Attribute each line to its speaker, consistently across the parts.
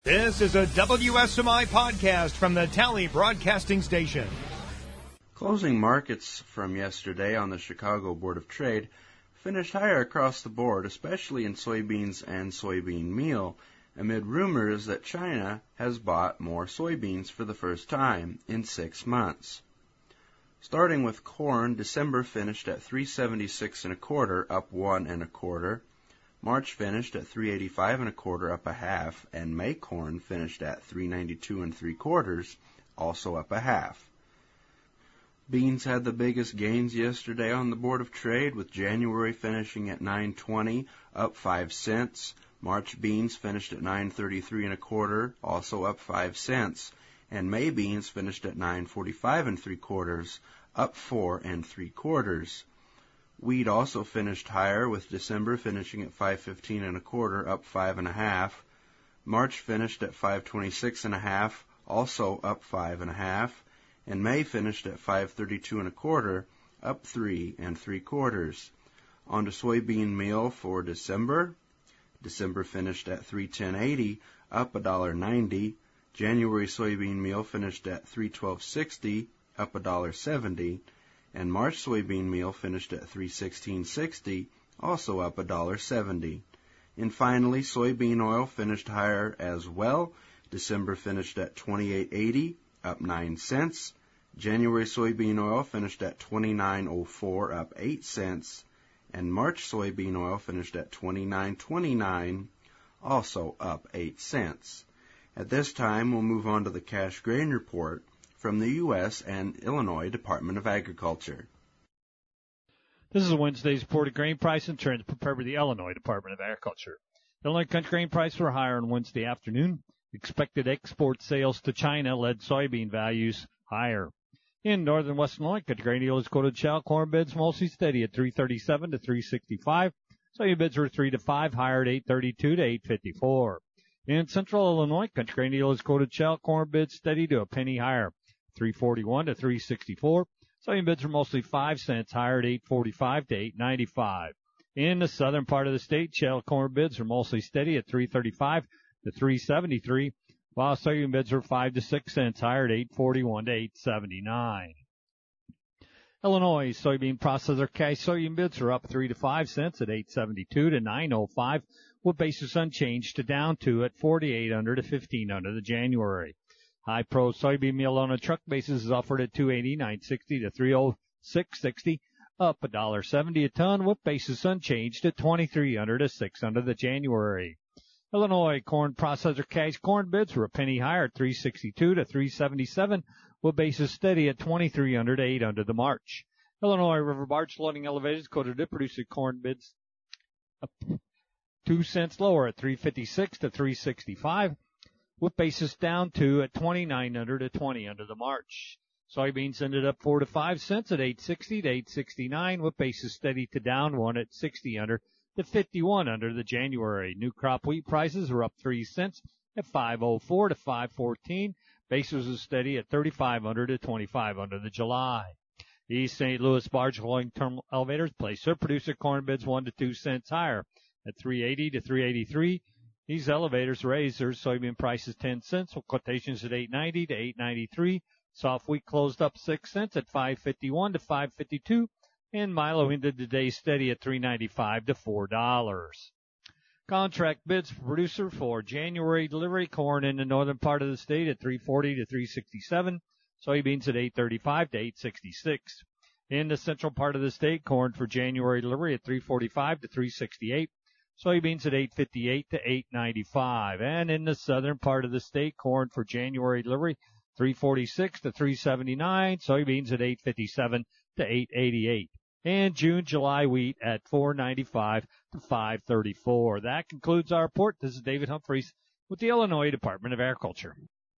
Speaker 1: This is a WSMI podcast from the Tally Broadcasting Station.
Speaker 2: Closing markets from yesterday on the Chicago Board of Trade finished higher across the board, especially in soybeans and soybean meal, amid rumors that China has bought more soybeans for the first time in 6 months. Starting with corn, December finished at $3.76 1/4, up 1 1/4. March finished at $3.85 1/4, up 1/2, and May corn finished at $3.92 3/4, also up 1/2. Beans had the biggest gains yesterday on the Board of Trade, with January finishing at $9.20, up 5 cents. March beans finished at $9.33 1/4, also up 5 cents, and May beans finished at $9.45 3/4, up 4 3/4. Wheat also finished higher, with December finishing at $5.15 1/4, up 5 1/2. March finished at $5.26 1/2, also up 5 1/2, and May finished at $5.32 1/4, up 3 3/4. On to soybean meal for December. December finished at $3.10.80, up $1.90. January soybean meal finished at $3.12.60, up $1.70. And March soybean meal finished at $3.16.60, also up $1.70. And finally, soybean oil finished higher as well. December finished at $28.80, up 9 cents. January soybean oil finished at $29.04, up 8 cents. And March soybean oil finished at $29.29, also up 8 cents. At this time, we'll move on to the cash grain report from the U.S. and Illinois Department of Agriculture.
Speaker 3: This is Wednesday's reported grain price and trends prepared by the Illinois Department of Agriculture. Illinois country grain prices were higher on Wednesday afternoon. Expected export sales to China led soybean values higher. In northern West Illinois, country grain dealers quoted shell corn bids mostly steady at $3.37 to $3.65. Soybean bids were 3 to 5 higher at $8.32 to $8.54. In central Illinois, country grain dealers quoted shell corn bids steady to a penny higher, $3.41 to $3.64. Soybean bids were mostly 5 cents higher at $8.45 to $8.95. In the southern part of the state, shell corn bids were mostly steady at $3.35 to $3.73, while soybean bids were 5 to 6 cents higher at $8.41 to $8.79. Illinois soybean processor cash soybean bids are up 3 to 5 cents at $8.72 to $9.05, with basis unchanged to down 2 at 48 under to 15 under the January. High Pro soybean meal on a truck basis is offered at $289.60 to $306.60, up $1.70 a ton, with basis unchanged at 23 under to 6 under the January. Illinois corn processor cash corn bids were a penny higher at $3.62 to $3.77, with basis steady at 23 under to 8 under the March. Illinois river barge loading elevators quoted to producer corn bids up 2 cents lower at $3.56 to $3.65. with basis down 2 at 29 under to 20 under the March. Soybeans ended up 4 to 5 cents at $8.60 to $8.69, with basis steady to down 1 at 60 under to 51 under the January. New crop wheat prices were up 3 cents at $5.04 to $5.14. Basis was steady at 35 under to 25 under the July. East St. Louis barge loading terminal elevators placed their producer corn bids 1 to 2 cents higher at $3.80 to $3.83. These elevators raised their soybean prices 10 cents, with quotations at $8.90 to $8.93. Soft wheat closed up 6 cents at $5.51 to $5.52, and Milo ended the day steady at $3.95 to $4. Contract bids for producer for January delivery: corn in the northern part of the state at $3.40 to $3.67, soybeans at $8.35 to $8.66. In the central part of the state, corn for January delivery at $3.45 to $3.68. Soybeans at $8.58 to $8.95. And in the southern part of the state, corn for January delivery, $3.46 to $3.79. Soybeans at $8.57 to $8.88. And June, July wheat at $4.95 to $5.34. That concludes our report. This is David Humphreys with the Illinois Department of Agriculture.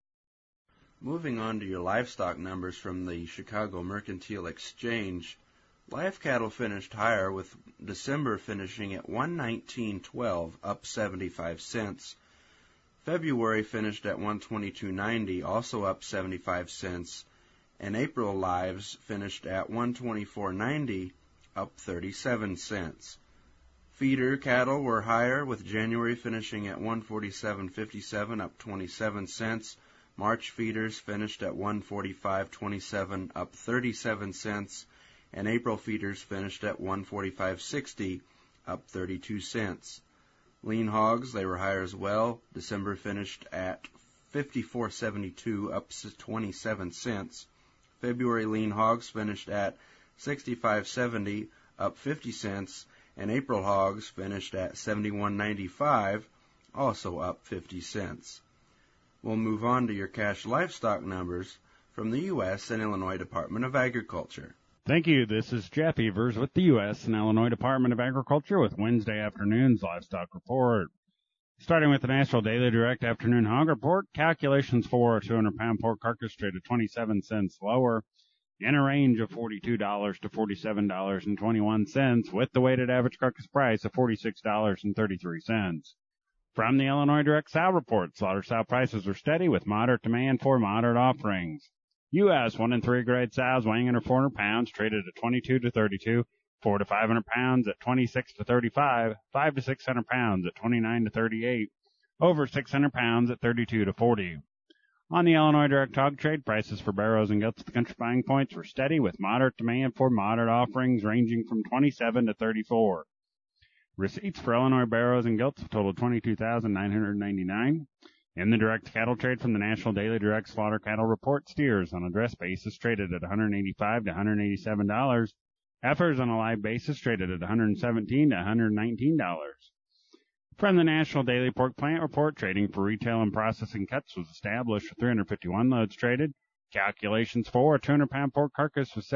Speaker 2: Moving on to your livestock numbers from the Chicago Mercantile Exchange. Live cattle finished higher, with December finishing at $119.12, up 75 cents. February finished at $122.90, also up 75 cents. And April lives finished at $124.90, up 37 cents. Feeder cattle were higher, with January finishing at $147.57, up 27 cents. March feeders finished at $145.27, up 37 cents. And April feeders finished at $145.60, up 32 cents. Lean hogs, they were higher as well. December finished at $54.72, up 27 cents. February lean hogs finished at $65.70, up 50 cents. And April hogs finished at $71.95, also up 50 cents. We'll move on to your cash livestock numbers from the U.S. and Illinois Department of Agriculture.
Speaker 4: Thank you. This is Jeff Evers with the U.S. and Illinois Department of Agriculture with Wednesday afternoon's livestock report. Starting with the National Daily Direct Afternoon Hog Report, calculations for a 200-pound pork carcass traded 27 cents lower, in a range of $42 to $47.21, with the weighted average carcass price of $46.33. From the Illinois Direct Sow Report, slaughter sow prices are steady with moderate demand for moderate offerings. U.S. 1 and 3 grade sows weighing under 400 pounds traded at 22 to 32, 4 to 500 pounds at 26 to 35, 5 to 600 pounds at 29 to 38, over 600 pounds at 32 to 40. On the Illinois Direct Hog Trade, prices for barrows and gilts at the country buying points were steady with moderate demand for moderate offerings ranging from 27 to 34. Receipts for Illinois barrows and gilts totaled $22,999. In the direct cattle trade from the National Daily Direct Slaughter Cattle Report, steers on a dress basis traded at $185 to $187. Heifers on a live basis traded at $117 to $119. From the National Daily Pork Plant Report, trading for retail and processing cuts was established for 351 loads traded. Calculations for a 200-pound pork carcass was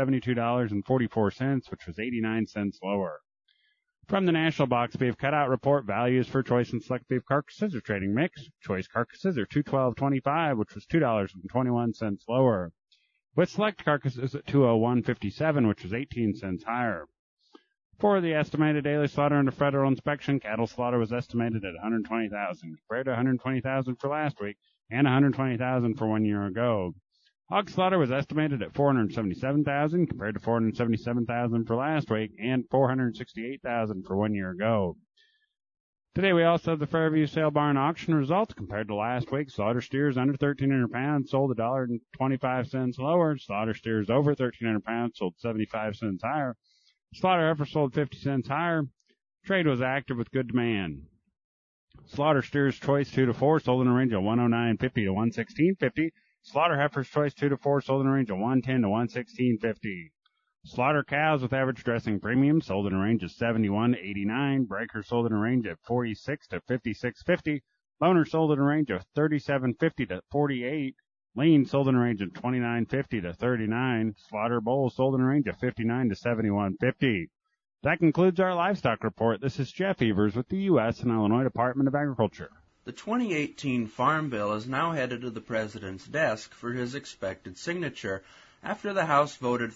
Speaker 4: $72.44, which was 89 cents lower. From the National Box Beef Cutout Report, values for choice and select beef carcasses are trading mixed. Choice carcasses are $212.25, which was $2.21 lower, with select carcasses at $201.57, which was 18 cents higher. For the estimated daily slaughter under federal inspection, cattle slaughter was estimated at 120,000, compared to 120,000 for last week and 120,000 for 1 year ago. Hog slaughter was estimated at 477,000, compared to 477,000 for last week and 468,000 for 1 year ago. Today we also have the Fairview Sale Barn auction results. Compared to last week, slaughter steers under 1,300 pounds sold $1.25 lower. Slaughter steers over 1,300 pounds sold 75 cents higher. Slaughter heifers sold 50 cents higher. Trade was active with good demand. Slaughter steers choice 2 to 4 sold in a range of $109.50 to $116.50. Slaughter heifers choice 2 to 4 sold in a range of $110 to $116.50. Slaughter cows with average dressing premium sold in a range of $71 to $89. Breakers sold in a range of $46 to $56.50. Boners sold in a range of $37.50 to $48. Lean sold in a range of $29.50 to $39. Slaughter bulls sold in a range of $59 to $71.50. That concludes our livestock report. This is Jeff Evers with the U.S. and Illinois Department of Agriculture.
Speaker 2: The 2018 Farm Bill is now headed to the President's desk for his expected signature after the House voted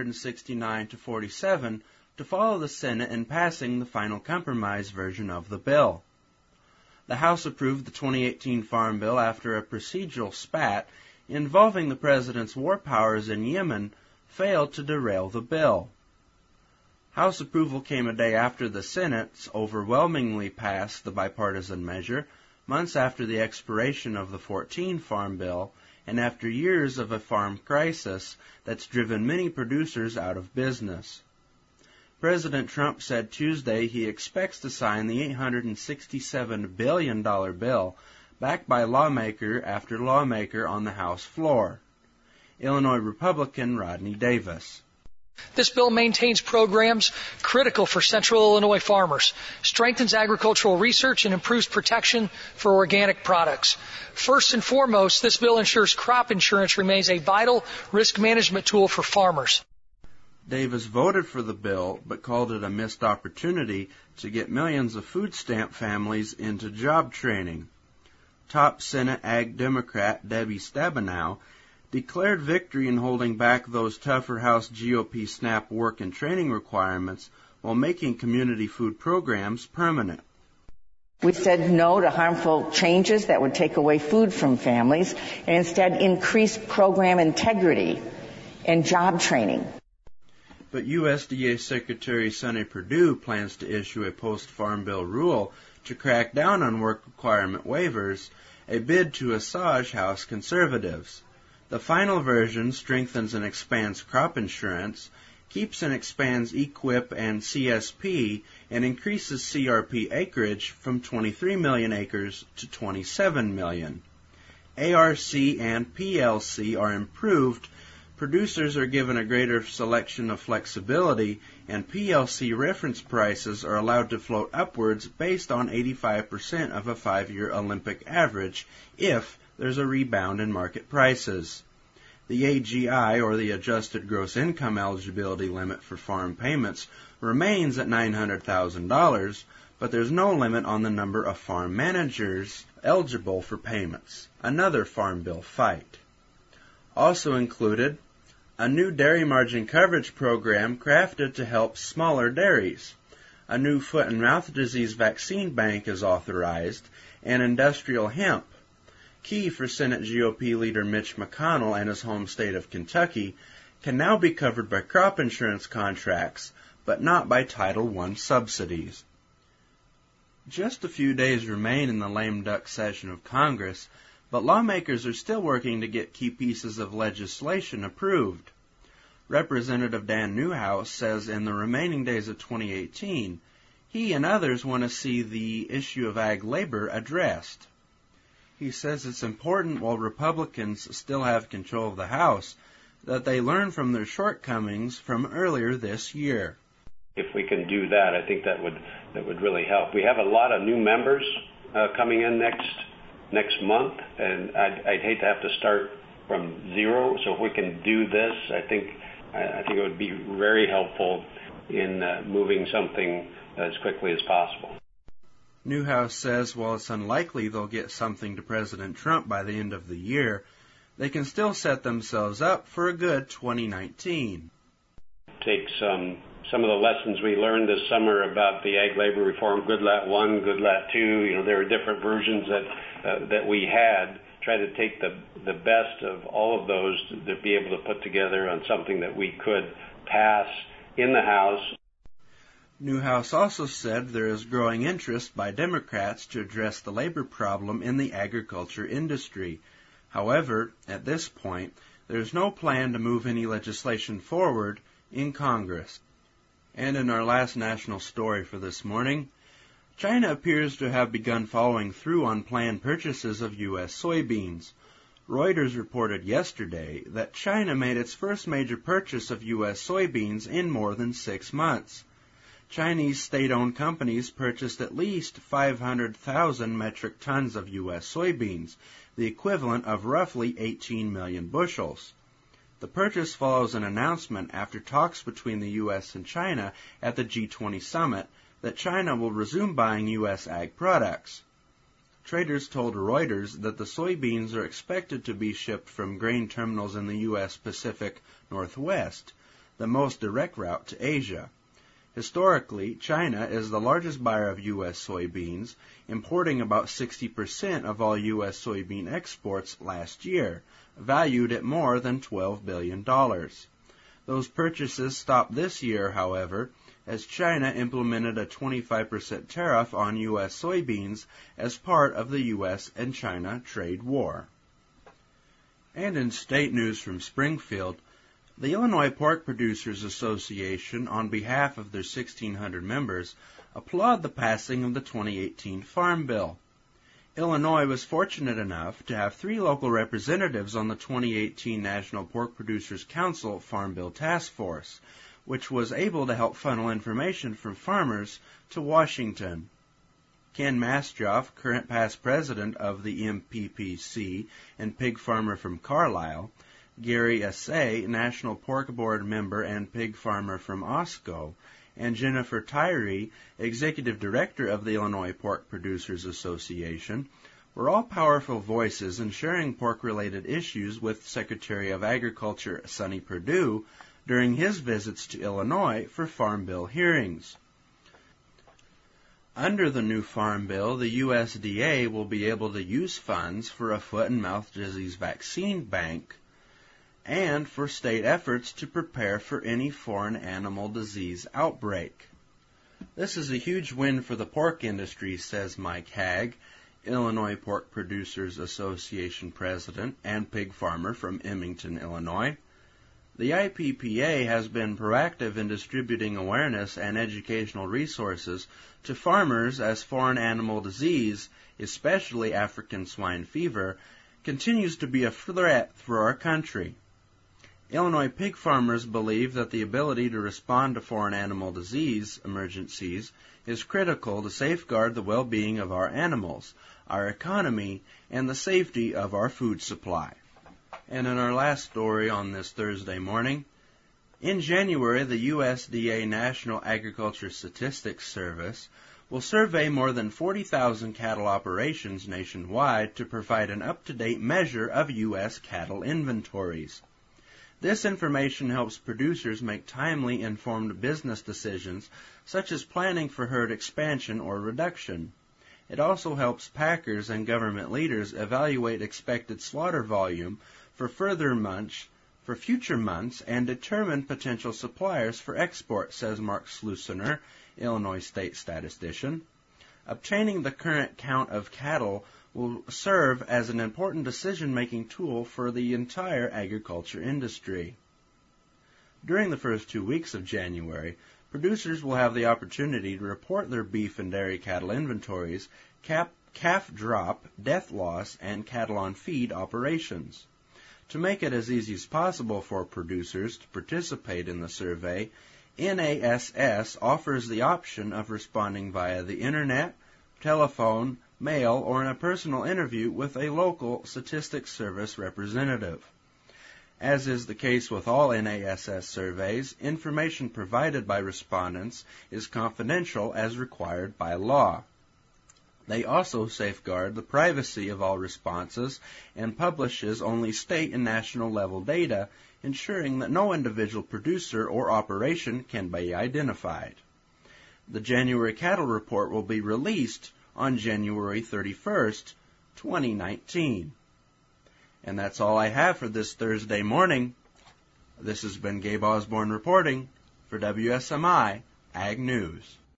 Speaker 2: 369 to 47 to follow the Senate in passing the final compromise version of the bill. The House approved the 2018 Farm Bill after a procedural spat involving the President's war powers in Yemen failed to derail the bill. House approval came a day after the Senate overwhelmingly passed the bipartisan measure, months after the expiration of the 14 Farm Bill, and after years of a farm crisis that's driven many producers out of business. President Trump said Tuesday he expects to sign the $867 billion bill, backed by lawmaker after lawmaker on the House floor. Illinois Republican Rodney Davis.
Speaker 5: This bill maintains programs critical for Central Illinois farmers, strengthens agricultural research, and improves protection for organic products. First and foremost, this bill ensures crop insurance remains a vital risk management tool for farmers.
Speaker 2: Davis voted for the bill, but called it a missed opportunity to get millions of food stamp families into job training. Top Senate Ag Democrat Debbie Stabenow declared victory in holding back those tougher House GOP SNAP work and training requirements while making community food programs permanent.
Speaker 6: We said no to harmful changes that would take away food from families and instead increase program integrity and job training.
Speaker 2: But USDA Secretary Sonny Perdue plans to issue a post-Farm Bill rule to crack down on work requirement waivers, a bid to assuage House conservatives. The final version strengthens and expands crop insurance, keeps and expands EQIP and CSP, and increases CRP acreage from 23 million acres to 27 million. ARC and PLC are improved. Producers are given a greater selection of flexibility, and PLC reference prices are allowed to float upwards based on 85% of a 5-year Olympic average if there's a rebound in market prices. The AGI, or the Adjusted Gross Income Eligibility Limit for farm payments, remains at $900,000, but there's no limit on the number of farm managers eligible for payments. Another Farm Bill fight. Also included, a new dairy margin coverage program crafted to help smaller dairies. A new foot and mouth disease vaccine bank is authorized, and industrial hemp, key for Senate GOP leader Mitch McConnell and his home state of Kentucky, can now be covered by crop insurance contracts, but not by Title I subsidies. Just a few days remain in the lame duck session of Congress, but lawmakers are still working to get key pieces of legislation approved. Representative Dan Newhouse says in the remaining days of 2018, he and others want to see the issue of ag labor addressed. He says it's important, while Republicans still have control of the House, that they learn from their shortcomings from earlier this year.
Speaker 7: If we can do that, I think that would really help. We have a lot of new members coming in next month, and I'd hate to have to start from zero. So if we can do this, I think it would be very helpful in moving something as quickly as possible.
Speaker 2: Newhouse says while it's unlikely they'll get something to President Trump by the end of the year, they can still set themselves up for a good 2019.
Speaker 7: Take some of the lessons we learned this summer about the ag labor reform, Goodlat 1, Goodlat 2, there were different versions that we had. Try to take the best of all of those to be able to put together on something that we could pass in the House.
Speaker 2: Newhouse also said there is growing interest by Democrats to address the labor problem in the agriculture industry. However, at this point, there is no plan to move any legislation forward in Congress. And in our last national story for this morning, China appears to have begun following through on planned purchases of U.S. soybeans. Reuters reported yesterday that China made its first major purchase of U.S. soybeans in more than 6 months. Chinese state-owned companies purchased at least 500,000 metric tons of U.S. soybeans, the equivalent of roughly 18 million bushels. The purchase follows an announcement after talks between the U.S. and China at the G20 summit that China will resume buying U.S. ag products. Traders told Reuters that the soybeans are expected to be shipped from grain terminals in the U.S. Pacific Northwest, the most direct route to Asia. Historically, China is the largest buyer of U.S. soybeans, importing about 60% of all U.S. soybean exports last year, valued at more than $12 billion. Those purchases stopped this year, however, as China implemented a 25% tariff on U.S. soybeans as part of the U.S. and China trade war. And in state news from Springfield, the Illinois Pork Producers Association, on behalf of their 1,600 members, applaud the passing of the 2018 Farm Bill. Illinois was fortunate enough to have 3 local representatives on the 2018 National Pork Producers Council Farm Bill Task Force, which was able to help funnel information from farmers to Washington. Ken Mastroff, current past president of the MPPC and pig farmer from Carlisle, Gary Assay, National Pork Board member and pig farmer from Osco, and Jennifer Tyree, Executive Director of the Illinois Pork Producers Association, were all powerful voices in sharing pork-related issues with Secretary of Agriculture Sonny Perdue during his visits to Illinois for Farm Bill hearings. Under the new Farm Bill, the USDA will be able to use funds for a foot and mouth disease vaccine bank, and for state efforts to prepare for any foreign animal disease outbreak. This is a huge win for the pork industry, says Mike Hagg, Illinois Pork Producers Association president and pig farmer from Emmington, Illinois. The IPPA has been proactive in distributing awareness and educational resources to farmers as foreign animal disease, especially African swine fever, continues to be a threat for our country. Illinois pig farmers believe that the ability to respond to foreign animal disease emergencies is critical to safeguard the well-being of our animals, our economy, and the safety of our food supply. And in our last story on this Thursday morning, in January, the USDA National Agriculture Statistics Service will survey more than 40,000 cattle operations nationwide to provide an up-to-date measure of U.S. cattle inventories. This information helps producers make timely, informed business decisions, such as planning for herd expansion or reduction. It also helps packers and government leaders evaluate expected slaughter volume for future months and determine potential suppliers for export, says Mark Slussener, Illinois state statistician. Obtaining the current count of cattle will serve as an important decision-making tool for the entire agriculture industry. During the first 2 weeks of January, producers will have the opportunity to report their beef and dairy cattle inventories, calf drop, death loss, and cattle on feed operations. To make it as easy as possible for producers to participate in the survey, NASS offers the option of responding via the Internet, telephone, mail, or in a personal interview with a local statistics service representative. As is the case with all NASS surveys, information provided by respondents is confidential as required by law. They also safeguard the privacy of all responses and publishes only state and national level data, ensuring that no individual producer or operation can be identified. The January cattle report will be released on January 31st, 2019. And that's all I have for this Thursday morning. This has been Gabe Osborne reporting for WSMI Ag News.